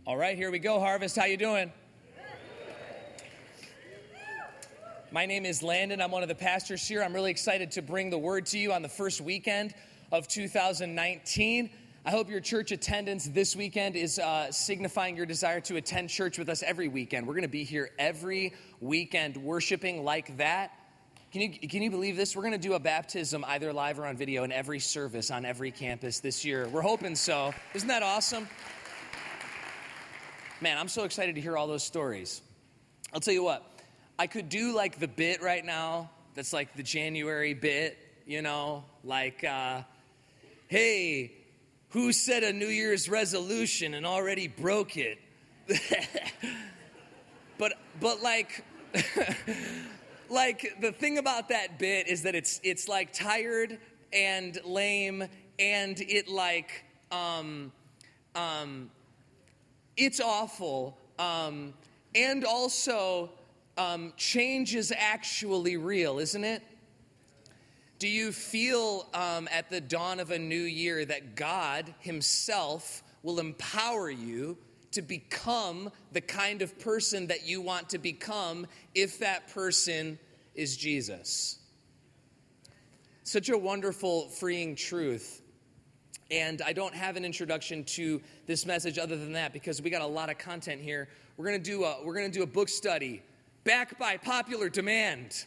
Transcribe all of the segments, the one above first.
All right, here we go, Harvest. How you doing? My name is Landon. I'm one of the pastors here. I'm really excited to bring the word to you on the first weekend of 2019. I hope your church attendance this weekend is signifying your desire to attend church with us every weekend. We're going to be here every weekend worshiping like that. Can you believe this? We're going to do a baptism either live or on video in every service on every campus this year. We're hoping so. Isn't that awesome? Man, I'm so excited to hear all those stories. I'll tell you what, I could do like the bit right now that's like the January bit, you know, like, hey, who set a New Year's resolution and already broke it? but like, like the thing about that bit is that it's like tired and lame and it like, it's awful, and also change is actually real, isn't it? Do you feel at the dawn of a new year that God himself will empower you to become the kind of person that you want to become if that person is Jesus? Such a wonderful, freeing truth. And I don't have an introduction to this message other than that because we got a lot of content here. We're gonna do a book study, backed by popular demand,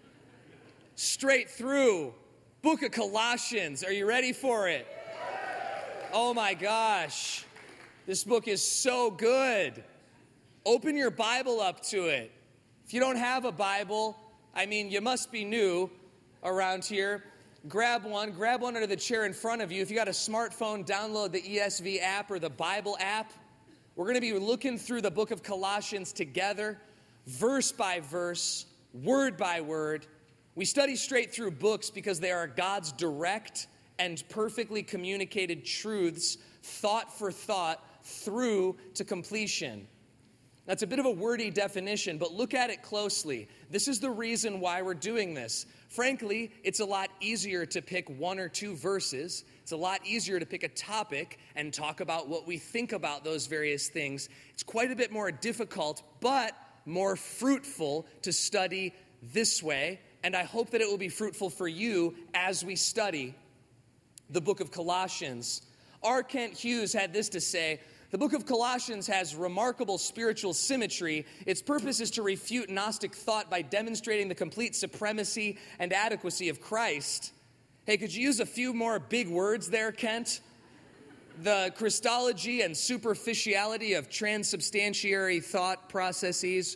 straight through Book of Colossians. Are you ready for it? Oh my gosh, this book is so good. Open your Bible up to it. If you don't have a Bible, I mean, you must be new around here. Grab one under the chair in front of you. If you got a smartphone, download the ESV app or the Bible app. We're going to be looking through the book of Colossians together, verse by verse, word by word. We study straight through books because they are God's direct and perfectly communicated truths, thought for thought, through to completion. That's a bit of a wordy definition, but look at it closely. This is the reason why we're doing this. Frankly, it's a lot easier to pick one or two verses. It's a lot easier to pick a topic and talk about what we think about those various things. It's quite a bit more difficult, but more fruitful to study this way. And I hope that it will be fruitful for you as we study the book of Colossians. R. Kent Hughes had this to say: the book of Colossians has remarkable spiritual symmetry. Its purpose is to refute Gnostic thought by demonstrating the complete supremacy and adequacy of Christ. Hey, could you use a few more big words there, Kent? The Christology and superficiality of transubstantiary thought processes.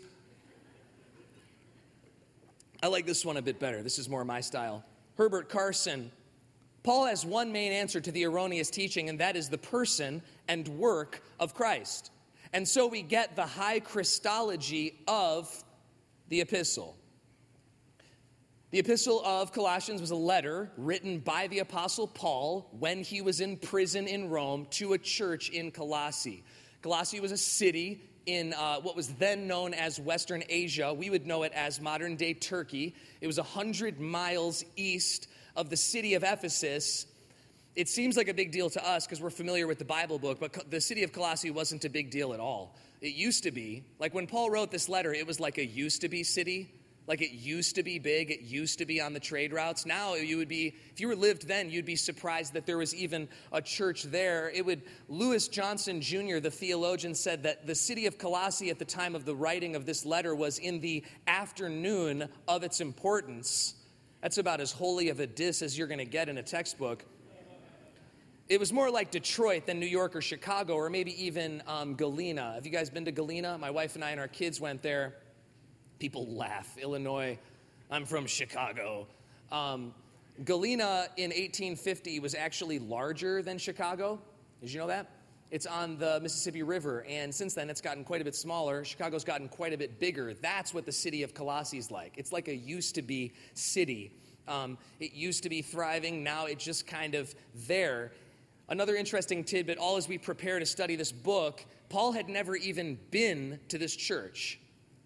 I like this one a bit better. This is more my style. Herbert Carson. Paul has one main answer to the erroneous teaching, and that is the person and work of Christ. And so we get the high Christology of the epistle. The epistle of Colossians was a letter written by the apostle Paul when he was in prison in Rome to a church in Colossae. Colossae was a city in what was then known as Western Asia. We would know it as modern-day Turkey. It was 100 miles east of the city of Ephesus. It seems like a big deal to us because we're familiar with the Bible book, but the city of Colossae wasn't a big deal at all. It used to be. Like when Paul wrote this letter, it was like a used-to-be city. Like it used to be big. It used to be on the trade routes. Now you would be, if you were lived then, you'd be surprised that there was even a church there. Lewis Johnson Jr., the theologian, said that the city of Colossae at the time of the writing of this letter was in the afternoon of its importance. That's about as holy of a diss as you're going to get in a textbook. It was more like Detroit than New York or Chicago or maybe even Galena. Have you guys been to Galena? My wife and I and our kids went there. People laugh. Illinois, I'm from Chicago. Galena in 1850 was actually larger than Chicago. Did you know that? It's on the Mississippi River, and since then it's gotten quite a bit smaller. Chicago's gotten quite a bit bigger. That's what the city of Colossae is like. It's like a used-to-be city. It used to be thriving. Now it's just kind of there. Another interesting tidbit, as we prepare to study this book, Paul had never even been to this church.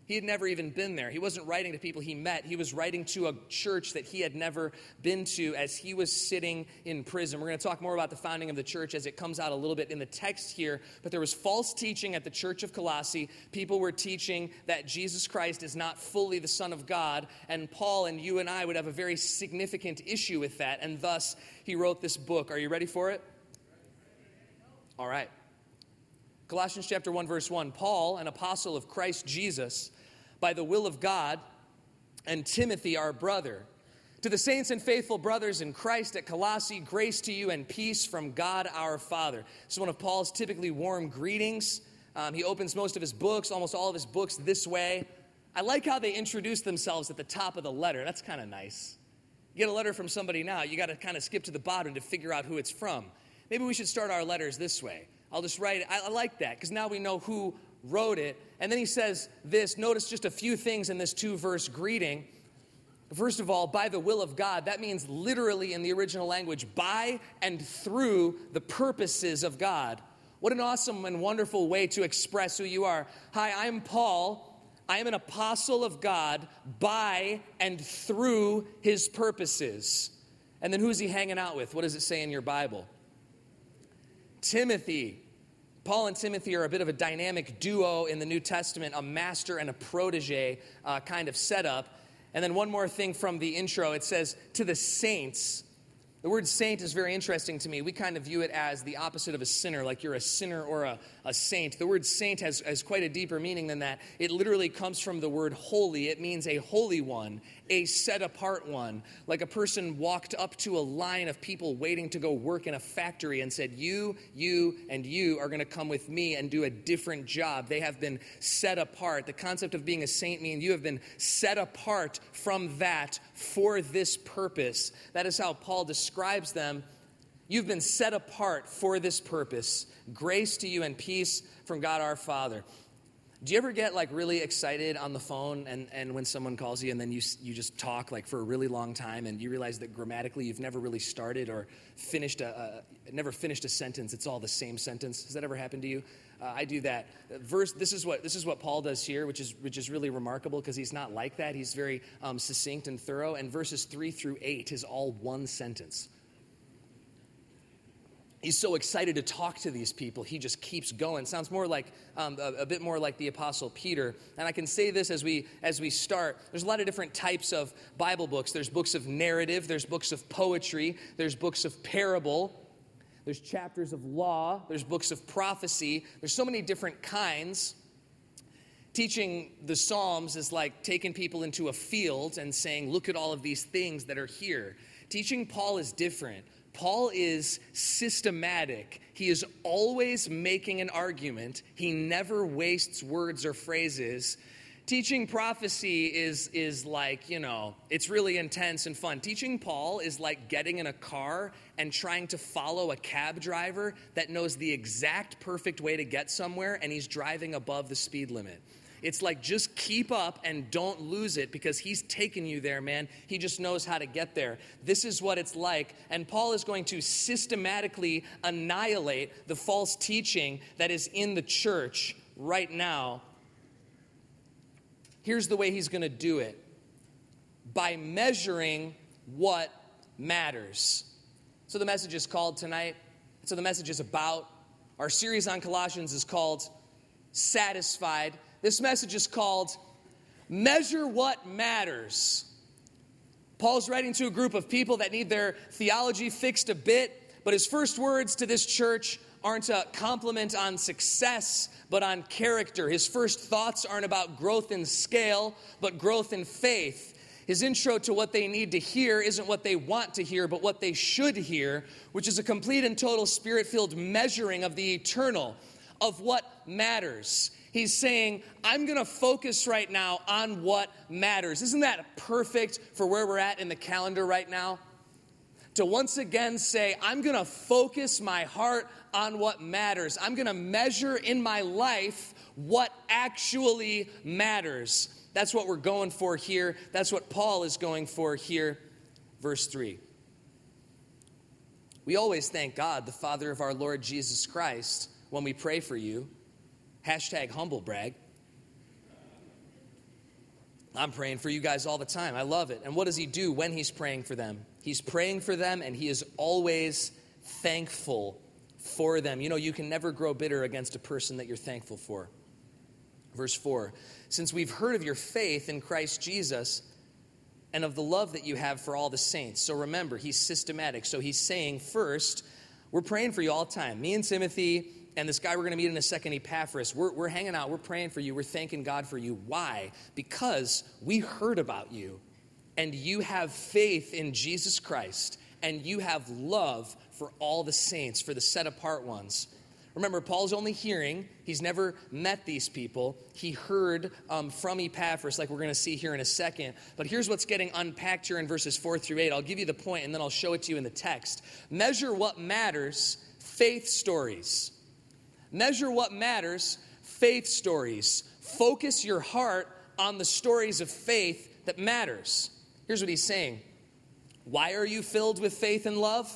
He had never even been there. He wasn't writing to people he met. He was writing to a church that he had never been to as he was sitting in prison. We're going to talk more about the founding of the church as it comes out a little bit in the text here. But there was false teaching at the church of Colossae. People were teaching that Jesus Christ is not fully the Son of God. And Paul and you and I would have a very significant issue with that. And thus, he wrote this book. Are you ready for it? All right. Colossians chapter 1, verse 1. Paul, an apostle of Christ Jesus, by the will of God, and Timothy, our brother. To the saints and faithful brothers in Christ at Colossae, grace to you and peace from God our Father. This is one of Paul's typically warm greetings. He opens most of his books, almost all of his books, this way. I like how they introduce themselves at the top of the letter. That's kind of nice. You get a letter from somebody now, you got to kind of skip to the bottom to figure out who it's from. Maybe we should start our letters this way. I'll just write it. I like that because now we know who wrote it. And then he says this. Notice just a few things in this 2-verse greeting. First of all, by the will of God. That means literally in the original language, by and through the purposes of God. What an awesome and wonderful way to express who you are. Hi, I'm Paul. I am an apostle of God by and through his purposes. And then who's he hanging out with? What does it say in your Bible? Timothy. Paul and Timothy are a bit of a dynamic duo in the New Testament, a master and a protege kind of setup. And then one more thing from the intro. It says, to the saints. The word saint is very interesting to me. We kind of view it as the opposite of a sinner, like you're a sinner or a saint. The word saint has quite a deeper meaning than that. It literally comes from the word holy. It means a holy one, a set-apart one. Like a person walked up to a line of people waiting to go work in a factory and said, you, and you are going to come with me and do a different job. They have been set apart. The concept of being a saint means you have been set apart from that for this purpose. That is how Paul describes them. You've been set apart for this purpose. Grace to you and peace from God our Father. Do you ever get like really excited on the phone and when someone calls you and then you just talk like for a really long time and you realize that grammatically you've never really started or never finished a sentence. It's all the same sentence. Has that ever happened to you? I do that. This is what Paul does here, which is really remarkable because he's not like that. He's very succinct and thorough. And verses 3 through 8 is all one sentence. He's so excited to talk to these people, he just keeps going. Sounds more like a bit more like the Apostle Peter. And I can say this as we start. There's a lot of different types of Bible books. There's books of narrative. There's books of poetry. There's books of parable. There's chapters of law. There's books of prophecy. There's so many different kinds. Teaching the Psalms is like taking people into a field and saying, look at all of these things that are here. Teaching Paul is different. Paul is systematic. He is always making an argument. He never wastes words or phrases. Teaching prophecy is like, it's really intense and fun. Teaching Paul is like getting in a car and trying to follow a cab driver that knows the exact perfect way to get somewhere and he's driving above the speed limit. It's like just keep up and don't lose it because he's taking you there, man. He just knows how to get there. This is what it's like. And Paul is going to systematically annihilate the false teaching that is in the church right now. Here's the way he's going to do it. By measuring what matters. So the message is called tonight. So the message is about. Our series on Colossians is called Satisfied. This message is called Measure What Matters. Paul's writing to a group of people that need their theology fixed a bit, but his first words to this church aren't a compliment on success, but on character. His first thoughts aren't about growth in scale, but growth in faith. His intro to what they need to hear isn't what they want to hear, but what they should hear, which is a complete and total spirit-filled measuring of the eternal, of what matters. He's saying, I'm going to focus right now on what matters. Isn't that perfect for where we're at in the calendar right now? To once again say, I'm going to focus my heart on what matters. I'm going to measure in my life what actually matters. That's what we're going for here. That's what Paul is going for here. Verse 3. We always thank God, the Father of our Lord Jesus Christ, when we pray for you. # humble brag. I'm praying for you guys all the time. I love it. And what does he do when he's praying for them? He's praying for them, and he is always thankful for them. You know, you can never grow bitter against a person that you're thankful for. Verse 4, since we've heard of your faith in Christ Jesus and of the love that you have for all the saints. So remember, he's systematic. So he's saying, first, we're praying for you all the time. Me and Timothy and this guy we're going to meet in a second, Epaphras, we're hanging out. We're praying for you. We're thanking God for you. Why? Because we heard about you, and you have faith in Jesus Christ, and you have love for all the saints, for the set-apart ones. Remember, Paul's only hearing. He's never met these people. He heard from Epaphras, like we're going to see here in a second. But here's what's getting unpacked here in verses 4 through 8. I'll give you the point, and then I'll show it to you in the text. Measure what matters, faith stories. Measure what matters, faith stories. Focus your heart on the stories of faith that matters. Here's what he's saying. Why are you filled with faith and love?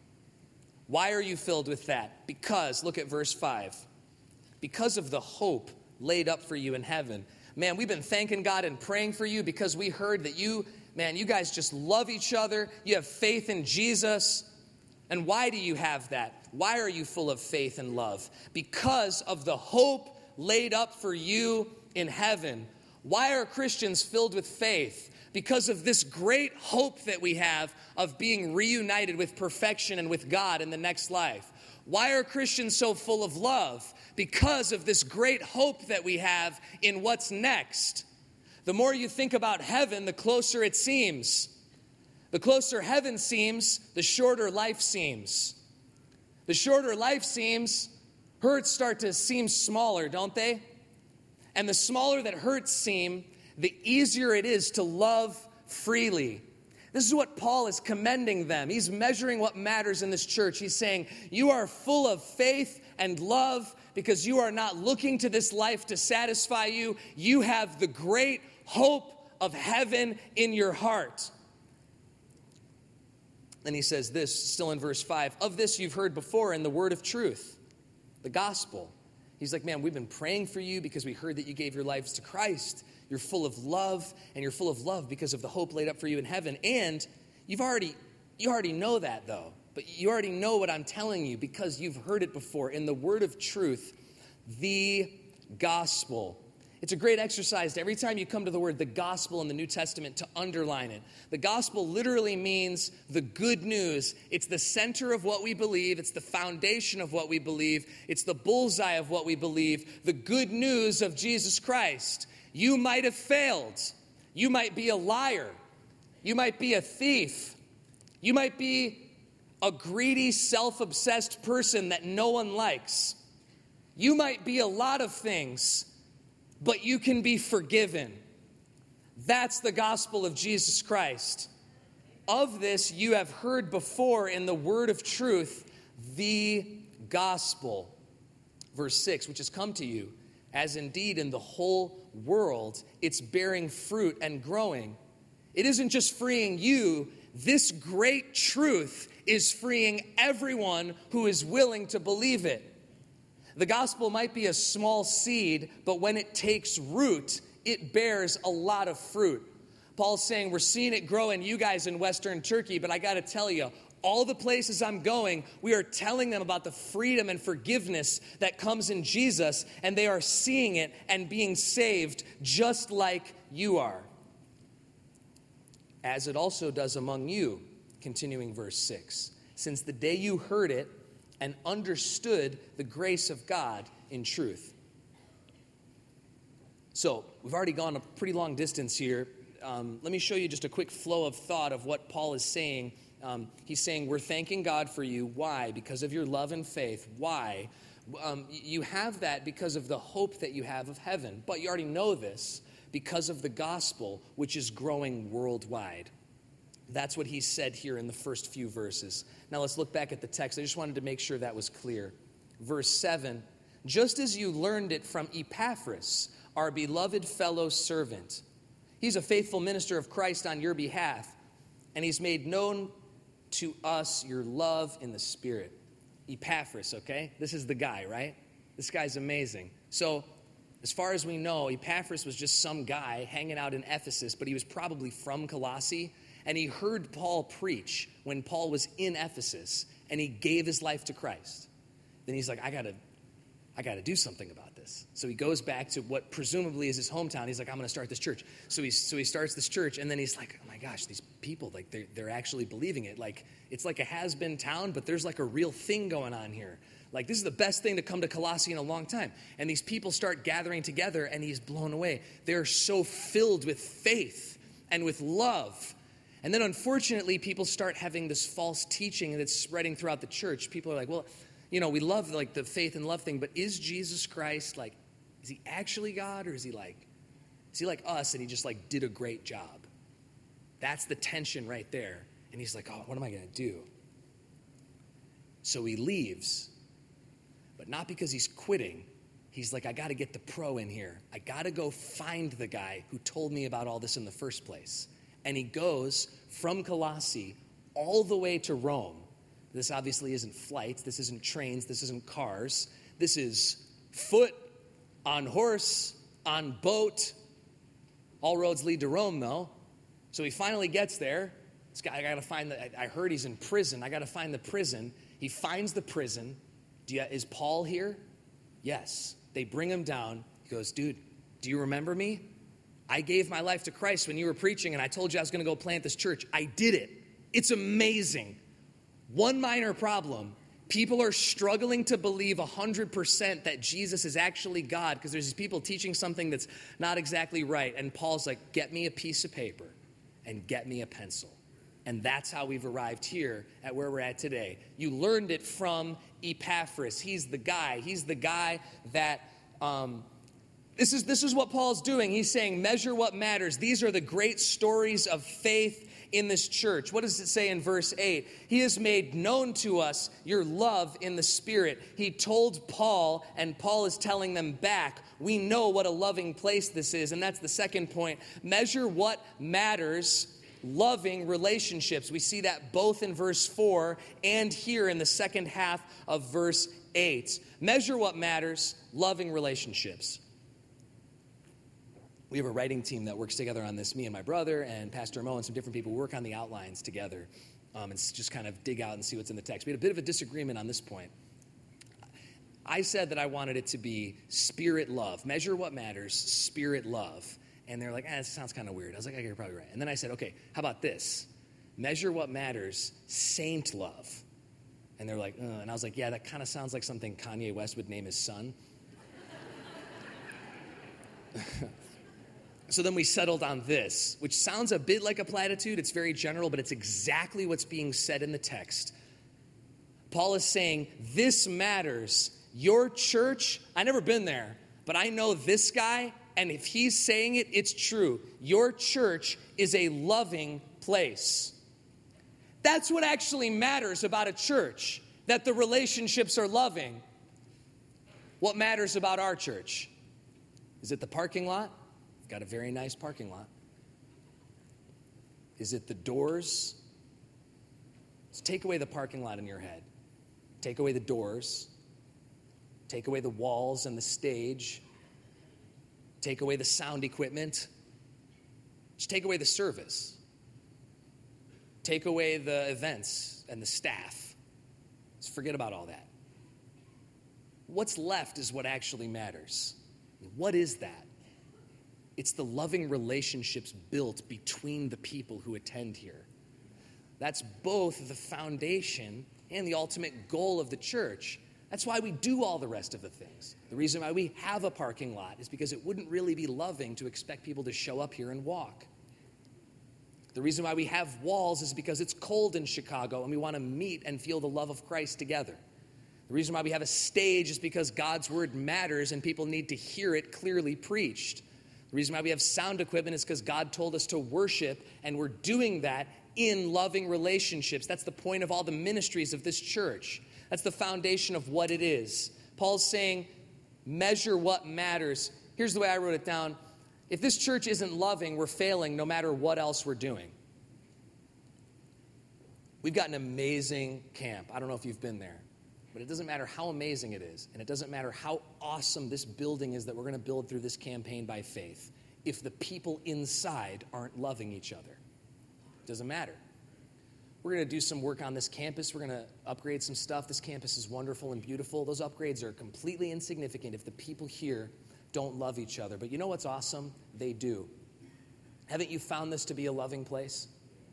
Why are you filled with that? Because, look at verse 5. Because of the hope laid up for you in heaven. Man, we've been thanking God and praying for you because we heard that you guys just love each other. You have faith in Jesus. And why do you have that? Why are you full of faith and love? Because of the hope laid up for you in heaven. Why are Christians filled with faith? Because of this great hope that we have of being reunited with perfection and with God in the next life. Why are Christians so full of love? Because of this great hope that we have in what's next. The more you think about heaven, the closer it seems. The closer heaven seems, the shorter life seems. The shorter life seems, hurts start to seem smaller, don't they? And the smaller that hurts seem, the easier it is to love freely. This is what Paul is commending them. He's measuring what matters in this church. He's saying, you are full of faith and love because you are not looking to this life to satisfy you. You have the great hope of heaven in your heart. Then he says this, still in verse 5, of this you've heard before in the word of truth, the gospel. He's like, man, we've been praying for you because we heard that you gave your lives to Christ. You're full of love, and you're full of love because of the hope laid up for you in heaven. And you already know that, though. But you already know what I'm telling you because you've heard it before in the word of truth, the gospel. It's a great exercise to every time you come to the word, the gospel in the New Testament, to underline it. The gospel literally means the good news. It's the center of what we believe. It's the foundation of what we believe. It's the bullseye of what we believe. The good news of Jesus Christ. You might have failed. You might be a liar. You might be a thief. You might be a greedy, self-obsessed person that no one likes. You might be a lot of things, but you can be forgiven. That's the gospel of Jesus Christ. Of this you have heard before in the word of truth, the gospel. Verse 6, which has come to you, as indeed in the whole world it's bearing fruit and growing. It isn't just freeing you. This great truth is freeing everyone who is willing to believe it. The gospel might be a small seed, but when it takes root, it bears a lot of fruit. Paul's saying we're seeing it grow in you guys in Western Turkey, but I got to tell you, all the places I'm going, we are telling them about the freedom and forgiveness that comes in Jesus, and they are seeing it and being saved just like you are. As it also does among you, continuing verse 6, since the day you heard it and understood the grace of God in truth. So, we've already gone a pretty long distance here. Let me show you just a quick flow of thought of what Paul is saying. He's saying, we're thanking God for you. Why? Because of your love and faith. Why? You have that because of the hope that you have of heaven. But you already know this because of the gospel, which is growing worldwide. That's what he said here in the first few verses. Now let's look back at the text. I just wanted to make sure that was clear. Verse 7, just as you learned it from Epaphras, our beloved fellow servant. He's a faithful minister of Christ on your behalf, and he's made known to us your love in the Spirit. Epaphras, okay? This is the guy, right? This guy's amazing. So As far as we know, Epaphras was just some guy hanging out in Ephesus, but he was probably from Colossae, and he heard Paul preach when Paul was in Ephesus, and he gave his life to Christ. Then he's like, I gotta do something about this. So he goes back to what presumably is his hometown. He's like, I'm going to start this church. So he starts this church, and then he's like, oh my gosh, these people, like they're actually believing it. Like it's like a has-been town, but there's like a real thing going on here. Like this is the best thing to come to Colossae in a long time. And these people start gathering together, and he's blown away. They're so filled with faith and with love. And then unfortunately, people start having this false teaching that's spreading throughout the church. People are like, well, you know, we love like the faith and love thing, but is Jesus Christ like, is he actually God, or is he like us and he just like did a great job? That's the tension right there. And he's like, oh, what am I going to do? So he leaves, but not because he's quitting. He's like, I got to get the pro in here. I got to go find the guy who told me about all this in the first place. And he goes from Colossae all the way to Rome. This obviously isn't flights. This isn't trains. This isn't cars. This is foot, on horse, on boat. All roads lead to Rome, though. So he finally gets there. This guy, I got to find I heard he's in prison. I got to find the prison. He finds the prison. Is Paul here? Yes. They bring him down. He goes, dude, do you remember me? I gave my life to Christ when you were preaching, and I told you I was going to go plant this church. I did it. It's amazing. One minor problem, people are struggling to believe 100% that Jesus is actually God because there's these people teaching something that's not exactly right. And Paul's like, get me a piece of paper and get me a pencil. And that's how we've arrived here at where we're at today. You learned it from Epaphras. He's the guy that, this is what Paul's doing. He's saying, measure what matters. These are the great stories of faith in this church. What does it say in verse 8? He has made known to us your love in the Spirit. He told Paul, and Paul is telling them back, we know what a loving place this is. And that's the second point. Measure what matters, loving relationships. We see that both in verse 4 and here in the second half of verse 8. Measure what matters, loving relationships. We have a writing team that works together on this. Me and my brother and Pastor Mo and some different people work on the outlines together and just kind of dig out and see what's in the text. We had a bit of a disagreement on this point. I said that I wanted it to be spirit love. Measure what matters, spirit love. And they're like, it sounds kind of weird. I was like, okay, you're probably right. And then I said, okay, how about this? Measure what matters, saint love. And they're like, and I was like, yeah, that kind of sounds like something Kanye West would name his son. So then we settled on this, which sounds a bit like a platitude. It's very general, but it's exactly what's being said in the text. Paul is saying, this matters. Your church, I've never been there, but I know this guy, and if he's saying it, it's true. Your church is a loving place. That's what actually matters about a church, that the relationships are loving. What matters about our church? Is it the parking lot? Got a very nice parking lot. Is it the doors? So take away the parking lot in your head. Take away the doors. Take away the walls and the stage. Take away the sound equipment. Just take away the service. Take away the events and the staff. Just forget about all that. What's left is what actually matters. What is that? It's the loving relationships built between the people who attend here. That's both the foundation and the ultimate goal of the church. That's why we do all the rest of the things. The reason why we have a parking lot is because it wouldn't really be loving to expect people to show up here and walk. The reason why we have walls is because it's cold in Chicago and we want to meet and feel the love of Christ together. The reason why we have a stage is because God's word matters and people need to hear it clearly preached. The reason why we have sound equipment is because God told us to worship, and we're doing that in loving relationships. That's the point of all the ministries of this church. That's the foundation of what it is. Paul's saying, measure what matters. Here's the way I wrote it down. If this church isn't loving, we're failing no matter what else we're doing. We've got an amazing camp. I don't know if you've been there. but it doesn't matter how amazing it is, and it doesn't matter how awesome this building is that we're going to build through this campaign by faith, if the people inside aren't loving each other. It doesn't matter. We're going to do some work on this campus. We're going to upgrade some stuff. This campus is wonderful and beautiful. Those upgrades are completely insignificant if the people here don't love each other. But you know what's awesome? They do. Haven't you found this to be a loving place?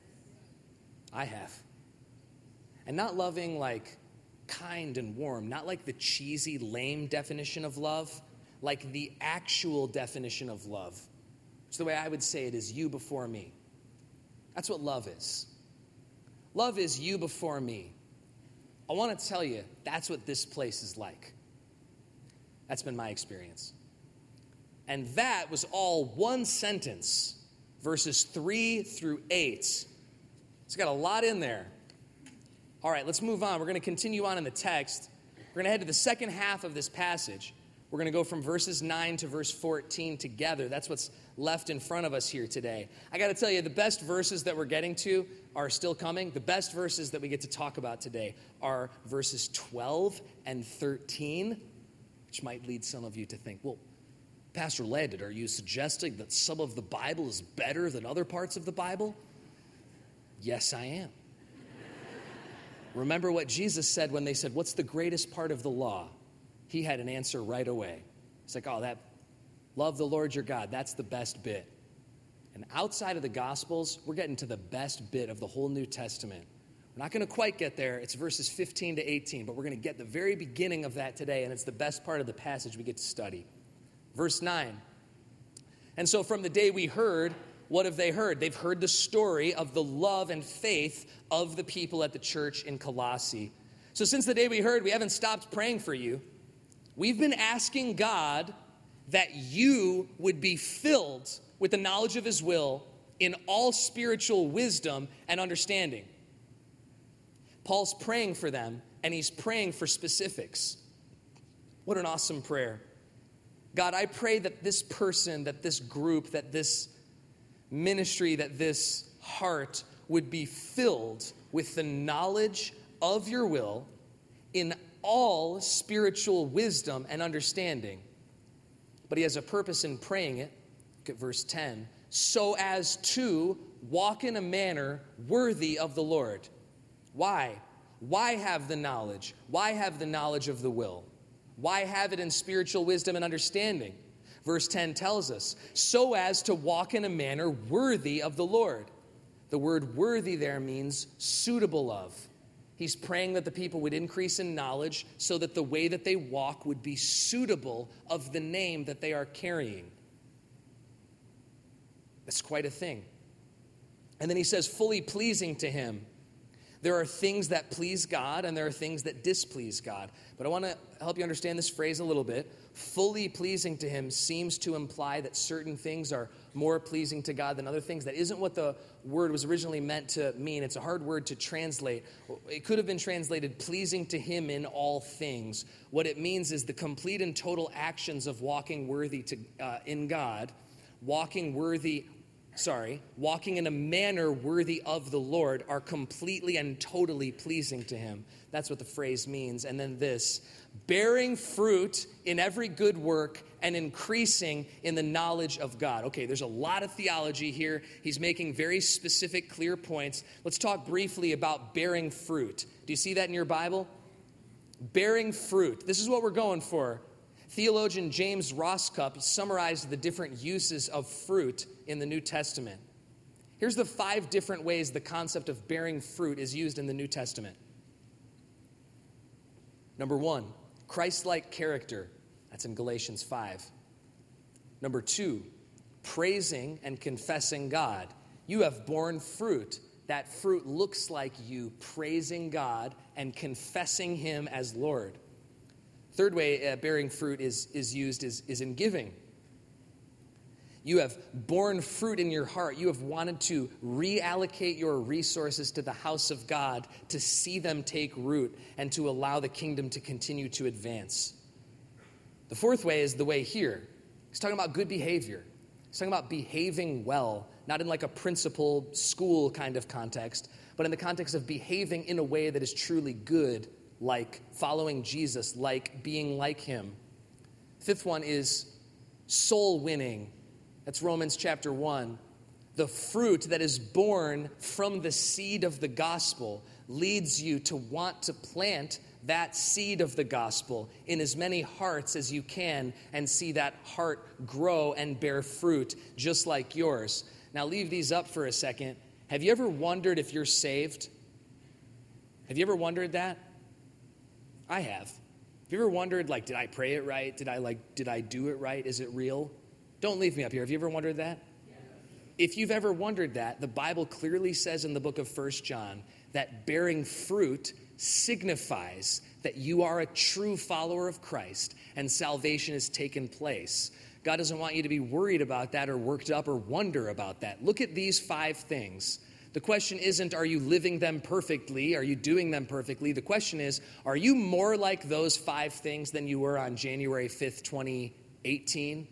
I have. And not loving like kind and warm, not like the cheesy, lame definition of love, like the actual definition of love. It's the way I would say it is you before me. That's what love is. Love is you before me. I want to tell you, that's what this place is like. That's been my experience. And that was all one sentence, verses 3 through 8. It's got a lot in there. All right, let's move on. We're going to continue on in the text. We're going to head to the second half of this passage. We're going to go from verses 9 to verse 14 together. That's what's left in front of us here today. I got to tell you, the best verses that we're getting to are still coming. The best verses that we get to talk about today are verses 12 and 13, which might lead some of you to think, well, Pastor Landon, are you suggesting that some of the Bible is better than other parts of the Bible? Yes, I am. Remember what Jesus said when they said, what's the greatest part of the law? He had an answer right away. It's like, love the Lord your God. That's the best bit. And outside of the Gospels, we're getting to the best bit of the whole New Testament. We're not going to quite get there. It's verses 15 to 18, but we're going to get the very beginning of that today, and it's the best part of the passage we get to study. Verse 9. And so from the day we heard, what have they heard? They've heard the story of the love and faith of the people at the church in Colossae. So since the day we heard, we haven't stopped praying for you. We've been asking God that you would be filled with the knowledge of his will in all spiritual wisdom and understanding. Paul's praying for them, and he's praying for specifics. What an awesome prayer. God, I pray that this person, that this group, that this ministry, that this heart would be filled with the knowledge of your will in all spiritual wisdom and understanding. But he has a purpose in praying it. Look at verse 10. So as to walk in a manner worthy of the Lord. Why? Why have the knowledge? Why have the knowledge of the will? Why have it in spiritual wisdom and understanding? Verse 10 tells us, so as to walk in a manner worthy of the Lord. The word worthy there means suitable of. He's praying that the people would increase in knowledge so that the way that they walk would be suitable of the name that they are carrying. That's quite a thing. And then he says, fully pleasing to him. There are things that please God and there are things that displease God. But I want to help you understand this phrase a little bit. Fully pleasing to him seems to imply that certain things are more pleasing to God than other things. That isn't what the word was originally meant to mean. It's a hard word to translate. It could have been translated pleasing to him in all things. What it means is the complete and total actions of walking worthy to in God, walking in a manner worthy of the Lord are completely and totally pleasing to him. That's what the phrase means. And then this, bearing fruit in every good work and increasing in the knowledge of God. Okay, there's a lot of theology here. He's making very specific, clear points. Let's talk briefly about bearing fruit. Do you see that in your Bible? Bearing fruit. This is what we're going for. Theologian James Roscup summarized the different uses of fruit in the New Testament. Here's the 5 different ways the concept of bearing fruit is used in the New Testament. Number 1, Christ-like character. That's in Galatians 5. Number 2, praising and confessing God. You have borne fruit. That fruit looks like you praising God and confessing him as Lord. Third way bearing fruit is used is in giving. You have borne fruit in your heart. You have wanted to reallocate your resources to the house of God to see them take root and to allow the kingdom to continue to advance. The fourth way is the way here. He's talking about good behavior. He's talking about behaving well, not in like a principal school kind of context, but in the context of behaving in a way that is truly good like following Jesus, like being like him. Fifth one is soul winning. That's Romans chapter 1. The fruit that is born from the seed of the gospel leads you to want to plant that seed of the gospel in as many hearts as you can and see that heart grow and bear fruit just like yours. Now leave these up for a second. Have you ever wondered if you're saved? Have you ever wondered that? I have. Have you ever wondered, like, did I pray it right? Did I do it right? Is it real? Don't leave me up here. Have you ever wondered that? Yes. If you've ever wondered that, the Bible clearly says in the book of 1 John that bearing fruit signifies that you are a true follower of Christ and salvation has taken place. God doesn't want you to be worried about that or worked up or wonder about that. Look at these 5 things. The question isn't, are you living them perfectly? Are you doing them perfectly? The question is, are you more like those 5 things than you were on January 5th, 2018?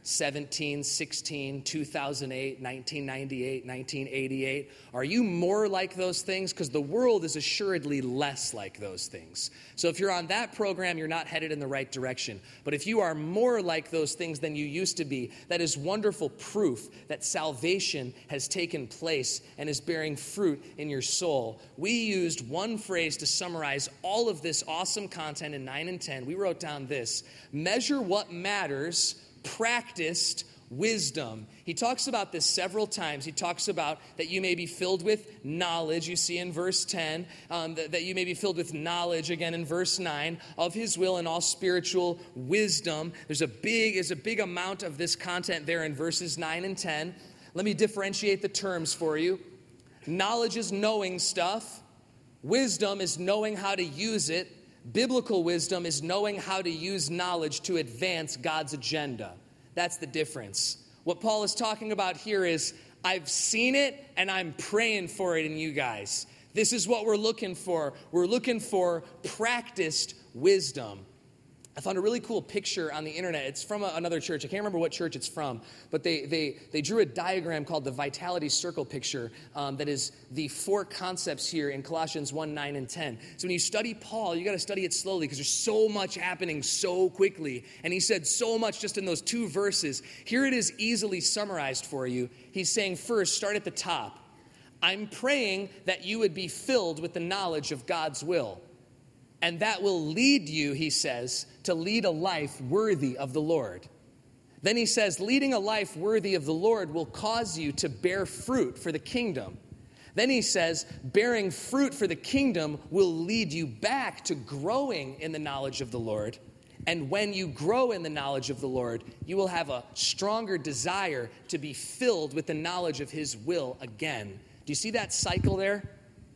17, 16, 2008, 1998, 1988? Are you more like those things? Because the world is assuredly less like those things. So if you're on that program, you're not headed in the right direction. But if you are more like those things than you used to be, that is wonderful proof that salvation has taken place and is bearing fruit in your soul. We used one phrase to summarize all of this awesome content in 9 and 10. We wrote down this: measure what matters, practiced wisdom. He talks about this several times. He talks about that you may be filled with knowledge. You see in verse 10, that you may be filled with knowledge, again in verse 9, of his will and all spiritual wisdom. There's a big amount of this content there in verses 9 and 10. Let me differentiate the terms for you. Knowledge is knowing stuff. Wisdom is knowing how to use it. Biblical wisdom is knowing how to use knowledge to advance God's agenda. That's the difference. What Paul is talking about here is, I've seen it and I'm praying for it in you guys. This is what we're looking for. We're looking for practiced wisdom. I found a really cool picture on the internet. It's from another church. I can't remember what church it's from, but they drew a diagram called the Vitality Circle picture that is the 4 concepts here in Colossians 1, 9, and 10. So when you study Paul, you got to study it slowly because there's so much happening so quickly. And he said so much just in those 2 verses. Here it is easily summarized for you. He's saying, first, start at the top. I'm praying that you would be filled with the knowledge of God's will. And that will lead you, he says, to lead a life worthy of the Lord. Then he says, leading a life worthy of the Lord will cause you to bear fruit for the kingdom. Then he says, bearing fruit for the kingdom will lead you back to growing in the knowledge of the Lord. And when you grow in the knowledge of the Lord, you will have a stronger desire to be filled with the knowledge of his will again. Do you see that cycle there?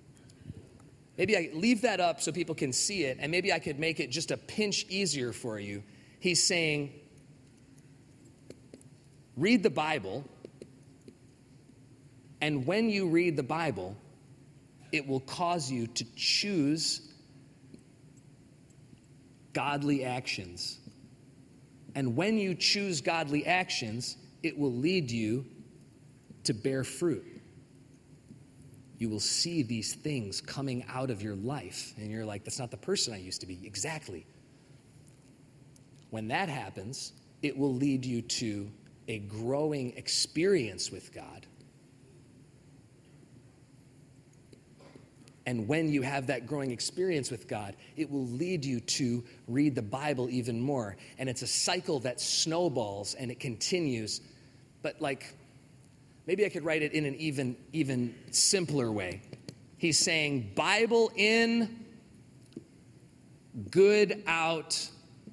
Maybe I leave that up so people can see it, and maybe I could make it just a pinch easier for you. He's saying, read the Bible, and when you read the Bible, it will cause you to choose godly actions. And when you choose godly actions, it will lead you to bear fruit. You will see these things coming out of your life. And you're like, that's not the person I used to be. Exactly. When that happens, it will lead you to a growing experience with God. And when you have that growing experience with God, it will lead you to read the Bible even more. And it's a cycle that snowballs and it continues. But maybe I could write it in an even simpler way. He's saying Bible in, good out,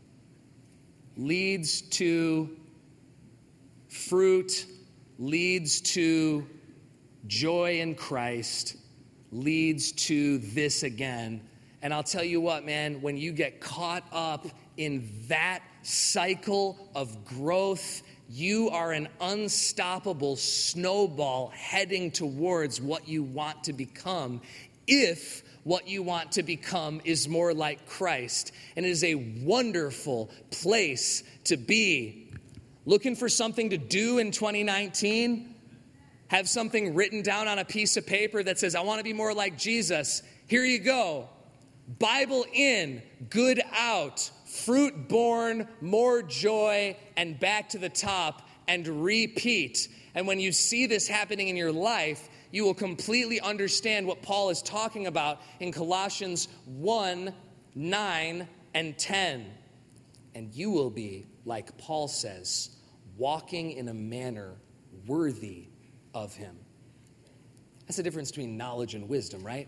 leads to fruit, leads to joy in Christ, leads to this again. And I'll tell you what, man, when you get caught up in that cycle of growth, you are an unstoppable snowball heading towards what you want to become, if what you want to become is more like Christ. And it is a wonderful place to be. Looking for something to do in 2019? Have something written down on a piece of paper that says, I want to be more like Jesus. Here you go. Bible in, good out, fruit born, more joy, and back to the top, and repeat. And when you see this happening in your life, you will completely understand what Paul is talking about in Colossians 1, 9, and 10. And you will be, like Paul says, walking in a manner worthy of him. That's the difference between knowledge and wisdom, right?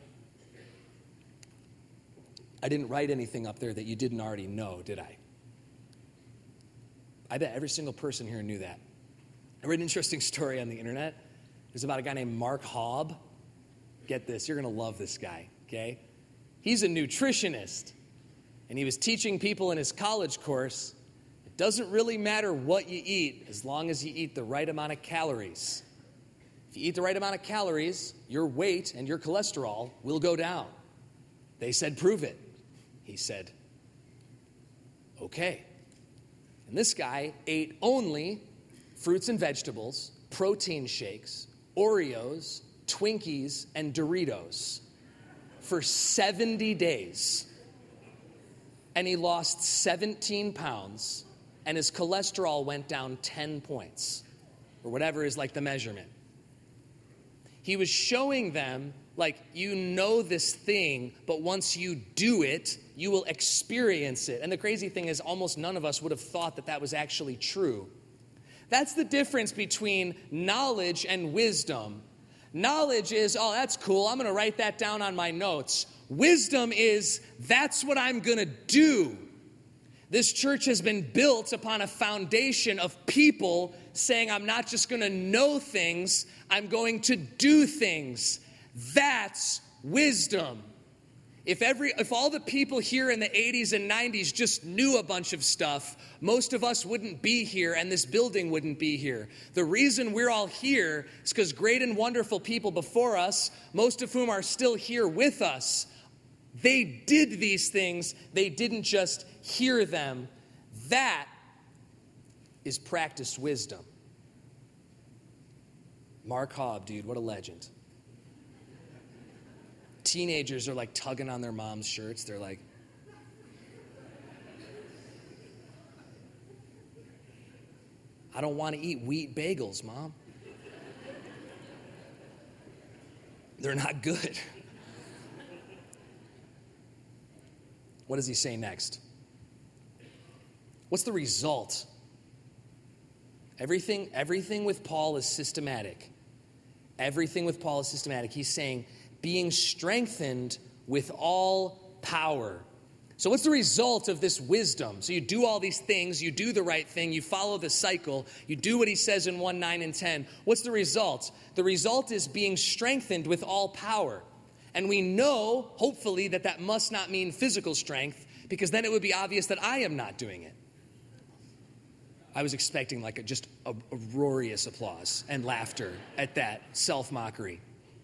I didn't write anything up there that you didn't already know, did I? I bet every single person here knew that. I read an interesting story on the internet. It was about a guy named Mark Hobb. Get this, you're going to love this guy, okay? He's a nutritionist, and he was teaching people in his college course, it doesn't really matter what you eat as long as you eat the right amount of calories. If you eat the right amount of calories, your weight and your cholesterol will go down. They said, prove it. He said, okay. And this guy ate only fruits and vegetables, protein shakes, Oreos, Twinkies, and Doritos for 70 days. And he lost 17 pounds, and his cholesterol went down 10 points, or whatever is like the measurement. He was showing them, like, you know this thing, but once you do it, you will experience it. And the crazy thing is, almost none of us would have thought that that was actually true. That's the difference between knowledge and wisdom. Knowledge is, oh, that's cool, I'm going to write that down on my notes. Wisdom is, that's what I'm going to do. This church has been built upon a foundation of people saying, I'm not just going to know things, I'm going to do things. That's wisdom. If all the people here in the 80s and 90s just knew a bunch of stuff, most of us wouldn't be here and this building wouldn't be here. The reason we're all here is because great and wonderful people before us, most of whom are still here with us, they did these things. They didn't just hear them. That is practiced wisdom. Mark Hobb, dude, what a legend. Teenagers are like tugging on their mom's shirts. They're like, I don't want to eat wheat bagels, Mom. They're not good. What does he say next? What's the result? Everything with Paul is systematic. Everything with Paul is systematic. He's saying, being strengthened with all power. So what's the result of this wisdom? So you do all these things, you do the right thing, you follow the cycle, you do what he says in 1, 9, and 10. What's the result? The result is being strengthened with all power. And we know, hopefully, that must not mean physical strength, because then it would be obvious that I am not doing it. I was expecting like just a uproarious applause and laughter at that self-mockery.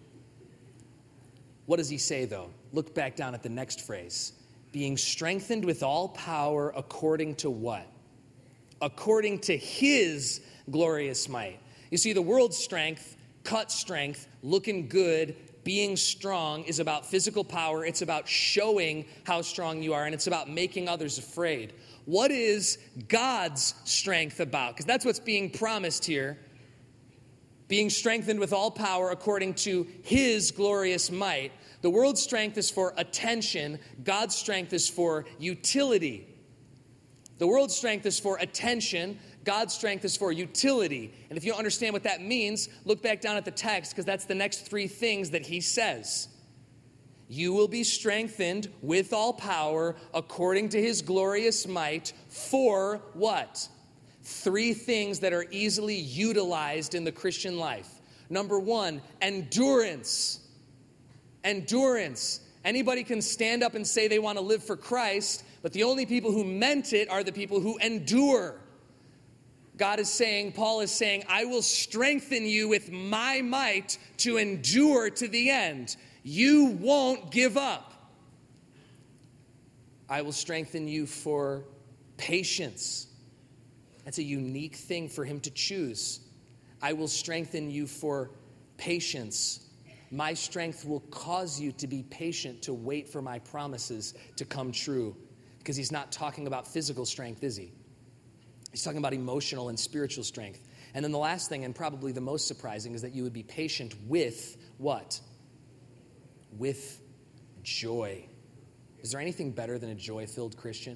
What does he say, though? Look back down at the next phrase. Being strengthened with all power according to what? According to his glorious might. You see, the world's strength, cut strength, looking good, being strong is about physical power. It's about showing how strong you are, and it's about making others afraid. What is God's strength about? Because that's what's being promised here. Being strengthened with all power according to his glorious might. The world's strength is for attention. God's strength is for utility. The world's strength is for attention. God's strength is for utility. And if you don't understand what that means, look back down at the text, because that's the next three things that he says. You will be strengthened with all power according to his glorious might for what? Three things that are easily utilized in the Christian life. Number one, endurance. Endurance. Anybody can stand up and say they want to live for Christ, but the only people who meant it are the people who endure. God is saying, Paul is saying, I will strengthen you with my might to endure to the end. You won't give up. I will strengthen you for patience. That's a unique thing for him to choose. I will strengthen you for patience. My strength will cause you to be patient, to wait for my promises to come true. Because he's not talking about physical strength, is he? He's talking about emotional and spiritual strength. And then the last thing, and probably the most surprising, is that you would be patient with what? With joy. Is there anything better than a joy-filled Christian?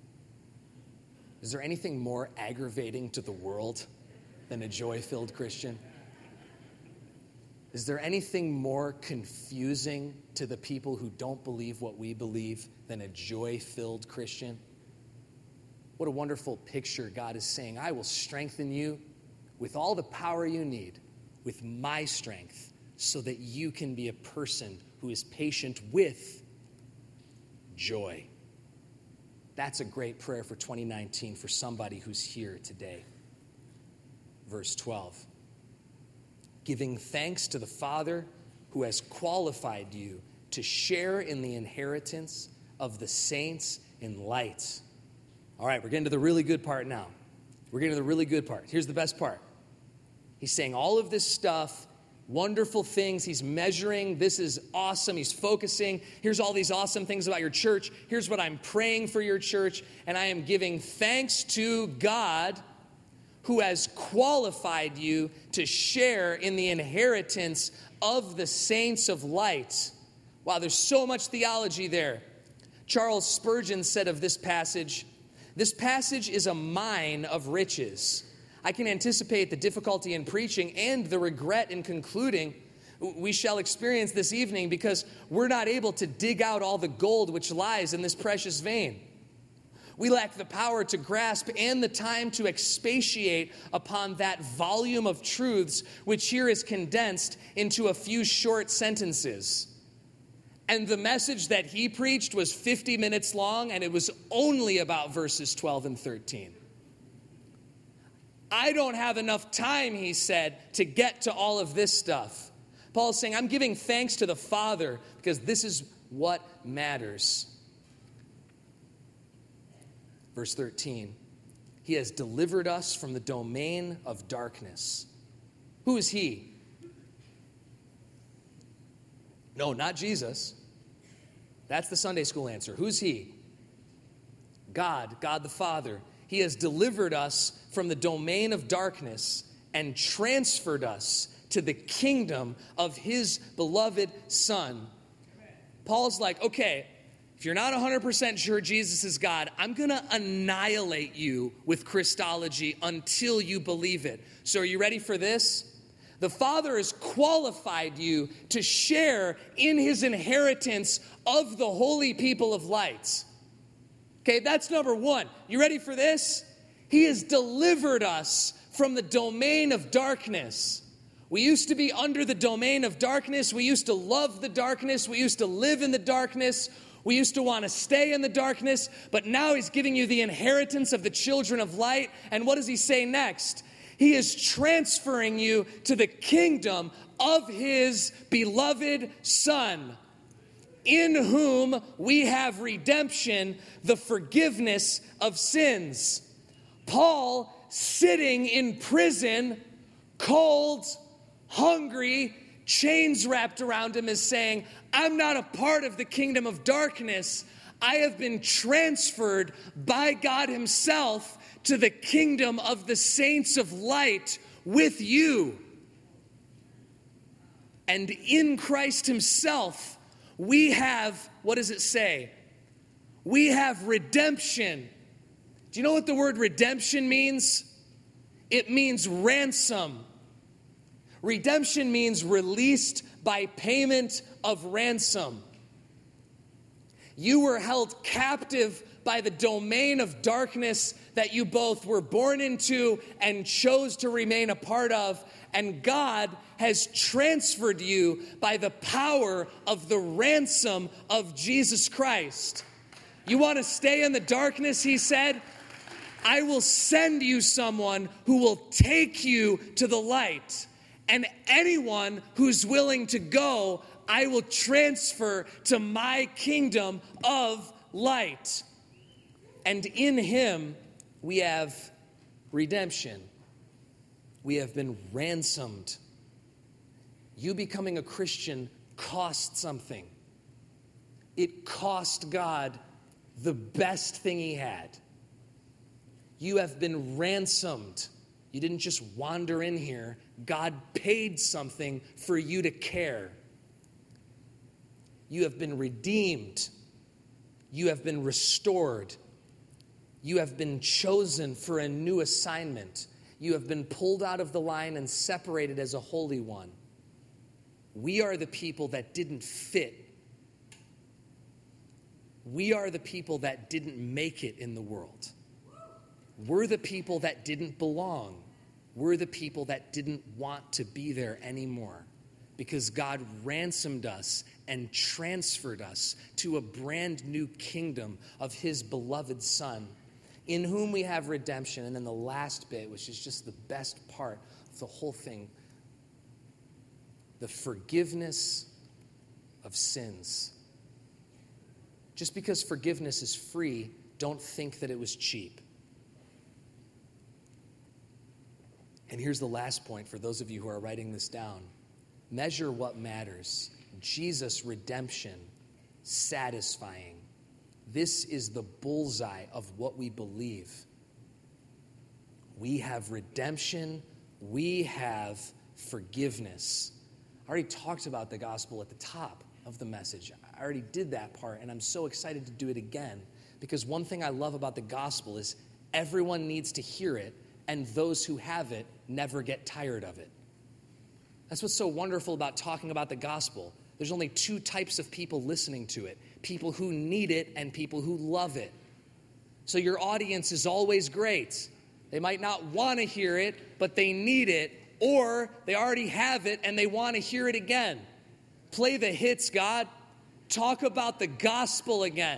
Is there anything more aggravating to the world than a joy-filled Christian? Is there anything more confusing to the people who don't believe what we believe than a joy-filled Christian? What a wonderful picture God is saying. I will strengthen you with all the power you need, with my strength, so that you can be a person who is patient with joy. That's a great prayer for 2019 for somebody who's here today. Verse 12. Giving thanks to the Father who has qualified you to share in the inheritance of the saints in light. All right, we're getting to the really good part now. We're getting to the really good part. Here's the best part. He's saying all of this stuff, wonderful things. He's measuring. This is awesome. He's focusing. Here's all these awesome things about your church. Here's what I'm praying for your church. And I am giving thanks to God who has qualified you to share in the inheritance of the saints of light. Wow, there's so much theology there. Charles Spurgeon said of this passage is a mine of riches. I can anticipate the difficulty in preaching and the regret in concluding we shall experience this evening because we're not able to dig out all the gold which lies in this precious vein. We lack the power to grasp and the time to expatiate upon that volume of truths which here is condensed into a few short sentences. And the message that he preached was 50 minutes long, and it was only about verses 12 and 13. I don't have enough time, he said, to get to all of this stuff. Paul's saying, I'm giving thanks to the Father because this is what matters. Verse 13, he has delivered us from the domain of darkness. Who is he? No, not Jesus. That's the Sunday school answer. Who's he? God the Father. He has delivered us from the domain of darkness and transferred us to the kingdom of his beloved Son. Paul's like, okay, if you're not 100% sure Jesus is God, I'm going to annihilate you with Christology until you believe it. So are you ready for this? The Father has qualified you to share in his inheritance of the holy people of light. Okay, that's number one. You ready for this? He has delivered us from the domain of darkness. We used to be under the domain of darkness. We used to love the darkness. We used to live in the darkness. We used to want to stay in the darkness. But now he's giving you the inheritance of the children of light. And what does he say next? He is transferring you to the kingdom of his beloved Son, in whom we have redemption, the forgiveness of sins. Paul, sitting in prison, cold, hungry, chains wrapped around him, is saying, I'm not a part of the kingdom of darkness. I have been transferred by God himself to the kingdom of the saints of light with you. And in Christ himself, we have, what does it say? We have redemption. Do you know what the word redemption means? It means ransom. Redemption means released by payment of ransom. You were held captive by the domain of darkness that you both were born into and chose to remain a part of, and God has transferred you by the power of the ransom of Jesus Christ. You want to stay in the darkness, he said? I will send you someone who will take you to the light. And anyone who's willing to go, I will transfer to my kingdom of light. And in him, we have redemption. We have been ransomed. You becoming a Christian cost something. It cost God the best thing he had. You have been ransomed. You didn't just wander in here. God paid something for you to care. You have been redeemed. You have been restored. You have been chosen for a new assignment. You have been pulled out of the line and separated as a holy one. We are the people that didn't fit. We are the people that didn't make it in the world. We're the people that didn't belong. We're the people that didn't want to be there anymore, because God ransomed us and transferred us to a brand new kingdom of his beloved Son, in whom we have redemption. And then the last bit, which is just the best part of the whole thing, the forgiveness of sins. Just because forgiveness is free, don't think that it was cheap. And here's the last point for those of you who are writing this down. Measure what matters. Jesus' redemption, satisfying. This is the bullseye of what we believe. We have redemption. We have forgiveness. I already talked about the gospel at the top of the message. I already did that part, and I'm so excited to do it again, because one thing I love about the gospel is everyone needs to hear it, and those who have it never get tired of it. That's what's so wonderful about talking about the gospel. There's only two types of people listening to it: people who need it and people who love it. So your audience is always great. They might not want to hear it, but they need it, or they already have it and they want to hear it again. Play the hits, God. Talk about the gospel again.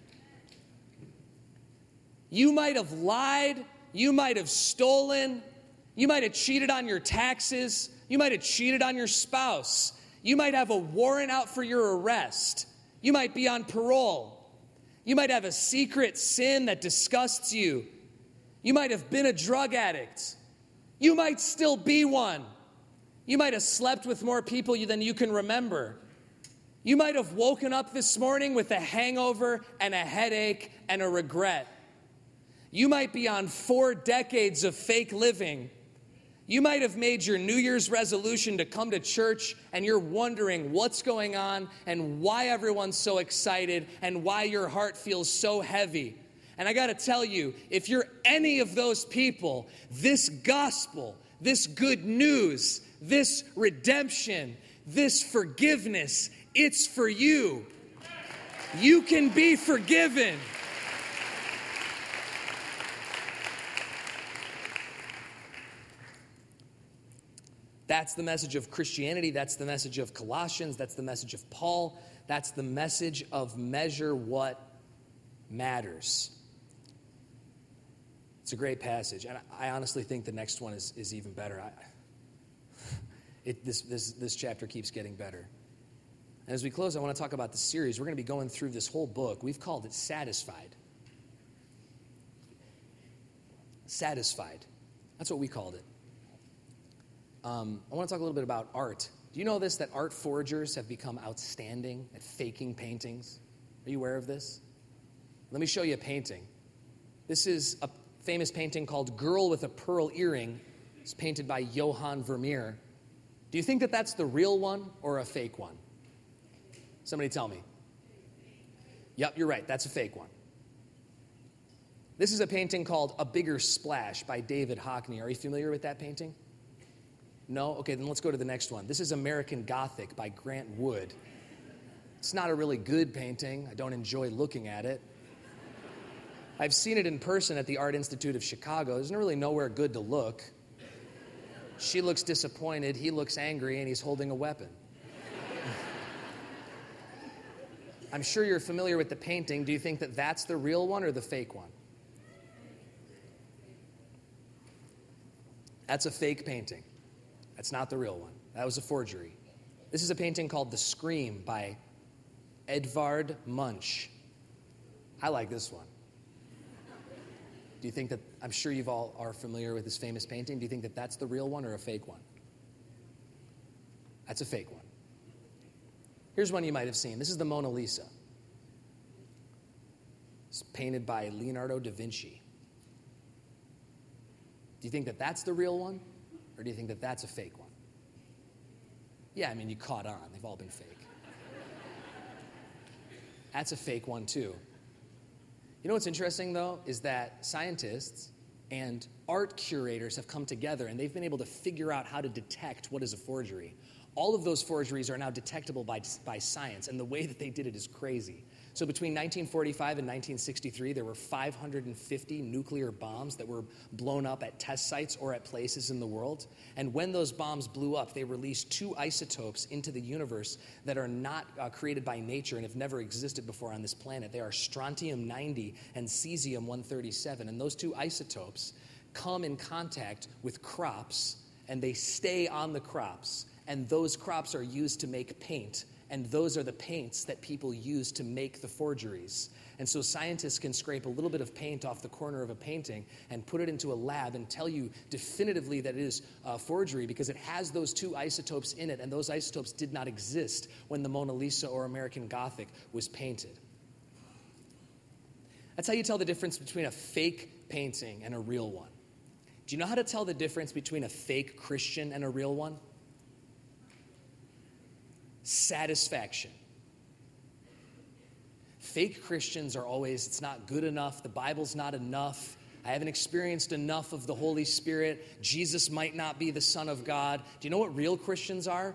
You might have lied. You might have stolen. You might have cheated on your taxes. You might have cheated on your spouse. You might have a warrant out for your arrest. You might be on parole. You might have a secret sin that disgusts you. You might have been a drug addict. You might still be one. You might have slept with more people than you can remember. You might have woken up this morning with a hangover and a headache and a regret. You might be on 4 decades of fake living. You might have made your New Year's resolution to come to church, and you're wondering what's going on and why everyone's so excited and why your heart feels so heavy. And I got to tell you, if you're any of those people, this gospel, this good news, this redemption, this forgiveness, it's for you. You can be forgiven. That's the message of Christianity. That's the message of Colossians. That's the message of Paul. That's the message of measure what matters. It's a great passage. And I honestly think the next one is even better. This chapter keeps getting better. And as we close, I want to talk about the series. We're going to be going through this whole book. We've called it Satisfied. Satisfied. That's what we called it. I want to talk a little bit about art. Do you know this, that art forgers have become outstanding at faking paintings? Are you aware of this? Let me show you a painting. This is a famous painting called Girl with a Pearl Earring. It's painted by Johann Vermeer. Do you think that that's the real one or a fake one? Somebody tell me. Yep, you're right. That's a fake one. This is a painting called A Bigger Splash by David Hockney. Are you familiar with that painting? No? Okay, then let's go to the next one. This is American Gothic by Grant Wood. It's not a really good painting. I don't enjoy looking at it. I've seen it in person at the Art Institute of Chicago. There's really nowhere good to look. She looks disappointed, he looks angry, and he's holding a weapon. I'm sure you're familiar with the painting. Do you think that that's the real one or the fake one? That's a fake painting. That's not the real one. That was a forgery. This is a painting called The Scream by Edvard Munch. I like this one. Do you think that, I'm sure you've all are familiar with this famous painting. Do you think that that's the real one or a fake one? That's a fake one. Here's one you might have seen. This is the Mona Lisa. It's painted by Leonardo da Vinci. Do you think that that's the real one? Or do you think that that's a fake one? Yeah, I mean, you caught on. They've all been fake. That's a fake one, too. You know what's interesting, though, is that scientists and art curators have come together, and they've been able to figure out how to detect what is a forgery. All of those forgeries are now detectable by science, and the way that they did it is crazy. So between 1945 and 1963, there were 550 nuclear bombs that were blown up at test sites or at places in the world. And when those bombs blew up, they released two isotopes into the universe that are not created by nature and have never existed before on this planet. They are strontium-90 and cesium-137. And those two isotopes come in contact with crops, and they stay on the crops. And those crops are used to make paint. And those are the paints that people use to make the forgeries. And so scientists can scrape a little bit of paint off the corner of a painting and put it into a lab and tell you definitively that it is a forgery because it has those two isotopes in it, and those isotopes did not exist when the Mona Lisa or American Gothic was painted. That's how you tell the difference between a fake painting and a real one. Do you know how to tell the difference between a fake Christian and a real one? Satisfaction. Fake Christians are always, it's not good enough, the Bible's not enough, I haven't experienced enough of the Holy Spirit, Jesus might not be the Son of God. Do you know what real Christians are?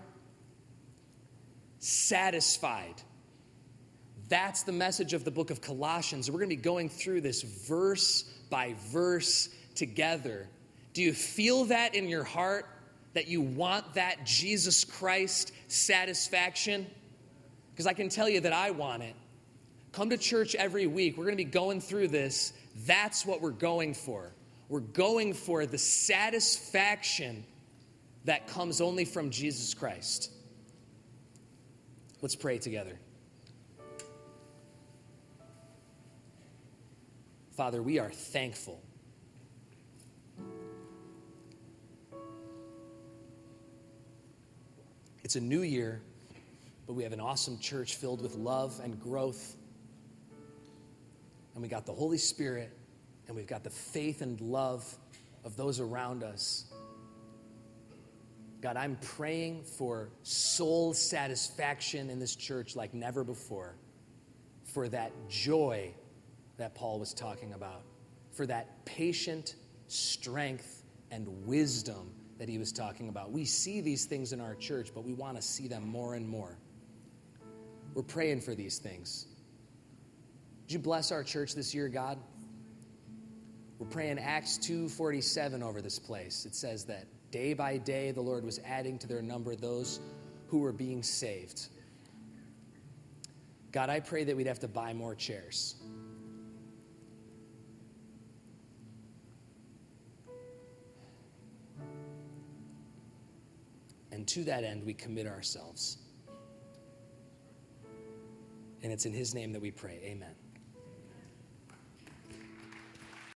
Satisfied. That's the message of the book of Colossians. We're going to be going through this verse by verse together. Do you feel that in your heart? That you want that Jesus Christ satisfaction? Because I can tell you that I want it. Come to church every week. We're going to be going through this. That's what we're going for. We're going for the satisfaction that comes only from Jesus Christ. Let's pray together. Father, we are thankful. It's a new year, but we have an awesome church filled with love and growth. And we got the Holy Spirit, and we've got the faith and love of those around us. God, I'm praying for soul satisfaction in this church like never before, for that joy that Paul was talking about, for that patient strength and wisdom that he was talking about. We see these things in our church, but we want to see them more and more. We're praying for these things. Would you bless our church this year, God? We're praying Acts 2:47 over this place. It says that day by day the Lord was adding to their number those who were being saved. God, I pray that we'd have to buy more chairs. And to that end, we commit ourselves. And it's in his name that we pray. Amen.